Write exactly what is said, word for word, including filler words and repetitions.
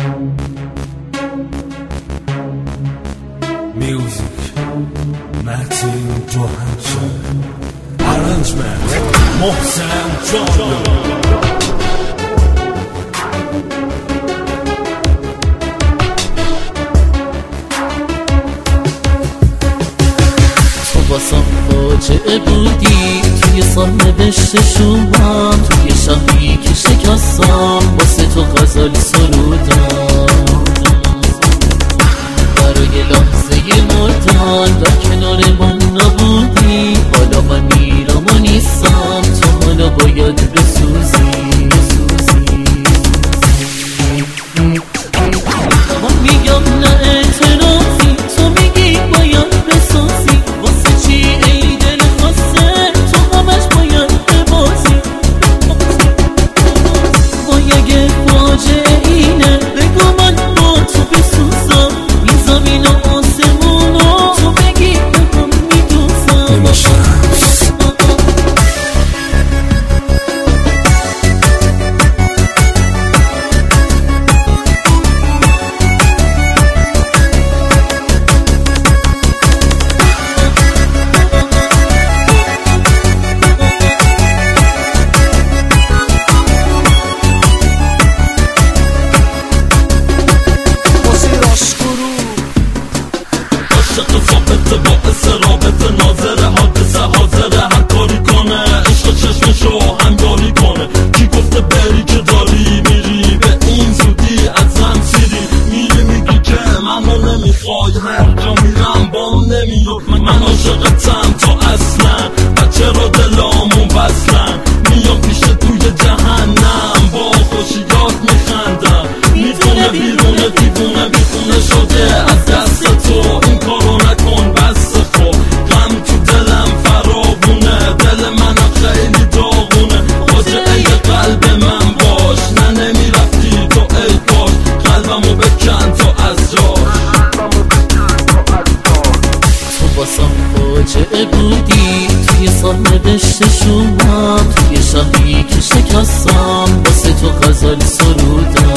Music Martin Johansson. Arrangement محسن جان. واسم فاجعه بودی توی سرنوشت شومم، توی شهری که شکستم واسه تو غزل سرودم. برای لحظه مردن در کنار من نبودی، حالا من میرم و نیستم، تو حالا باید بسوزی. من میگم نه اعتراضی، تو میگی باید بسازی. واسه چی ای دل خسته تو همش باید ببازی؟ با یه فاجعه اینه، بگو من با تو بسوزم. این زمین و آسمونو تو بگی بگم میدوزم. عشق ثابت باعث رابطه، ناظر حادثه حاضر هر کاری کنه. عشق چشمشو همداری کنه. کی گفته بری که داری میری به این زودی ازم سیری؟ میری میگی که منو نمیخوای، هر جا میرم بام نمیاد. من عاشقتم تو اصلا، بچه را دلامون وصلن. میام پیش توی جهنم با خوشیات میخندم. میدونه بیرونه دیوونه بیخونه شده از دست تو. این کارو نکن بس خب، غم تو دلم فراوونه. دل منم خیلی داغونه. فاجعه قلب من باش، نه نمیرفتی تو ای کاش. قلبمو بکن تو از جاش. تو واسم فاجعه بودی توی سرنوشت شومم، توی شهری که شکستم واسه تو غزل سرودم.